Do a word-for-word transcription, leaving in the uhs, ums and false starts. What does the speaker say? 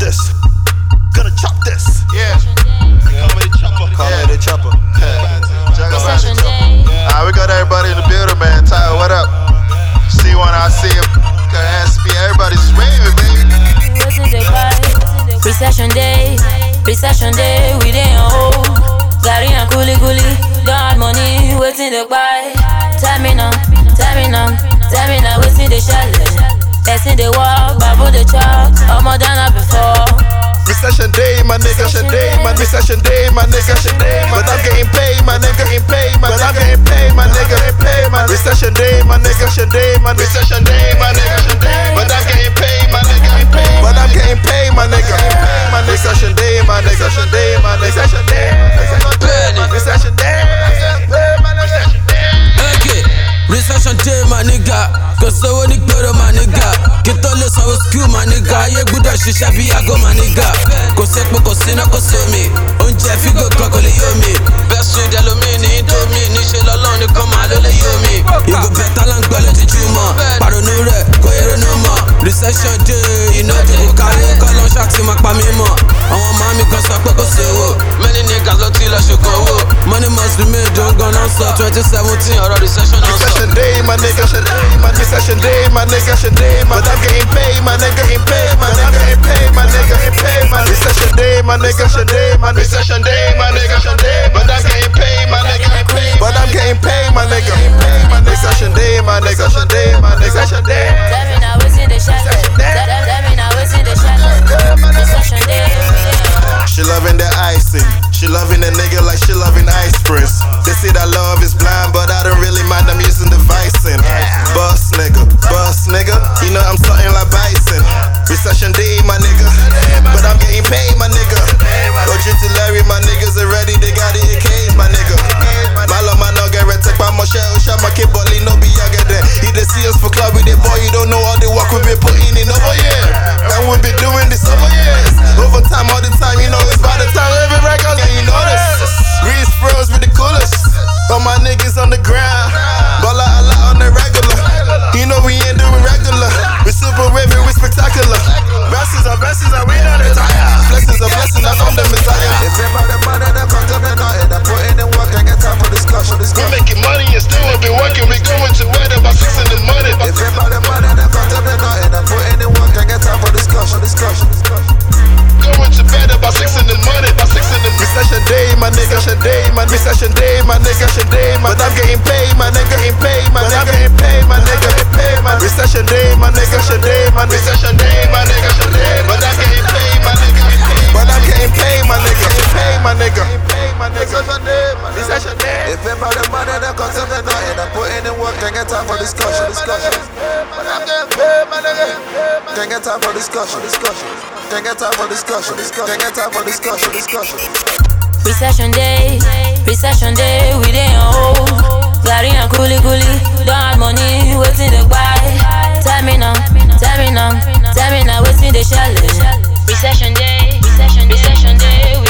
this. Gonna chop this. Yeah. Call me the chopper. Call me the chopper. Alright, we got everybody in the building, man. Tyler, what up? See one, I see him. S P, everybody's waving, baby. Recession day, recession day, we dey on hold. Gary and Kuli Kuli, don't have money, waiting to buy. Tell me now, tell me now, tell me now, waiting the shell. Testing the walk, babu the chalk, I'm more than up before. Recession day, my nigga, recession day, my recession day, my nigga, recession day, but I'm getting paid, my nigga, getting paid, but I'm getting paid, my nigga, getting paid, my recession day, my nigga, recession day, my recession day, my nigga, recession day, but I'm getting paid, my nigga, getting paid, but I'm getting paid, my nigga, my recession day, my nigga, recession day, my recession day, recession day, okay, recession day, my nigga, cause I want to go to my nigga. Get all this our skill, my nigga. Yeah, good as she shall be, I go, my nigga. Go set me, go sin, go so me. On Jeffy, go clock, only you me. Best with the alumini, into me. Nishel alone, you come out, only you me. You go better than Gullet to Juma. Paranure, go here no more. Recession day, you know, you carry a color shot in my pamimo. I want mommy, go suck, go so. Many niggas, lot till I should go. Money must be made, don't go on, so twenty seventeen, or a recession. Recession day, my nigga, my recession day, my nigga, recession day, but I'm getting paid, my nigga, getting paid, my nigga, getting paid, my nigga, getting paid, my recession day, my nigga, recession day, my recession day, my nigga, recession day, but I'm getting paid, my nigga, getting paid, but I'm getting paid, my nigga, my recession day, my nigga, recession day, my recession day. Tell me now, what's in the shadow? Tell me now, what's in the shadow? Recession day. She loving the icing, she loving the nigga like she loving ice prince. They say that love is blind, but I don't really mind, I'm using the vicing. Boss nigga, boss nigga, you know I'm something like bison. Recession day, my nigga, but I'm getting paid, my nigga. Go to Larry, my niggas are ready, they got the A Ks, my nigga. Malo man no get red, take my moshel, shot my kid, but no be yaga there. He they see us for club with the boy, you don't know all the work we been putting in over here. And we been doing this over years. Over time, all the time, you know it's by the time every record, and you know this. Reese froze with the coolest. All my niggas on the ground, ball out a lot on the regular. You know we ain't doing regular. We super wavy, we spectacular. Blessings are blessings, and we don't retire. Blessings are blessings, I found the Messiah. If you about the money, then come to me nothing. I put in the work, I get time for discussion. We making money and still ain't been working. We going to wait about six in the morning. If you about the money, then come to me nothing. I put in the work, I get time for discussion. Discussion. Going to bed about six in the morning. About six in the recession day, my nigga, recession day, my recession day, my nigga, recession day, but I'm getting paid, my nigga, getting paid, my nigga, getting paid, my nigga, getting paid, my recession day, my nigga, recession day, my recession day, my nigga, recession day, but I'm getting paid, my nigga, getting paid, but I'm getting paid, my nigga, getting paid, my nigga, my nigga, recession day. If you about the money, then come to me nothing. I put in the work, I get time for discussion. Discussion. But I'm getting paid, my nigga. Can't get time for discussion. Discussion. Can't get time for discussion. Discussion. Can't get time for discussion. Discussion. Recession day, recession day, we dey on hold. Gary and Kuli Kuli, don't have money, waiting to buy. Tell me now, tell me now, tell me now, waiting the shell. Recession day, recession day, recession day.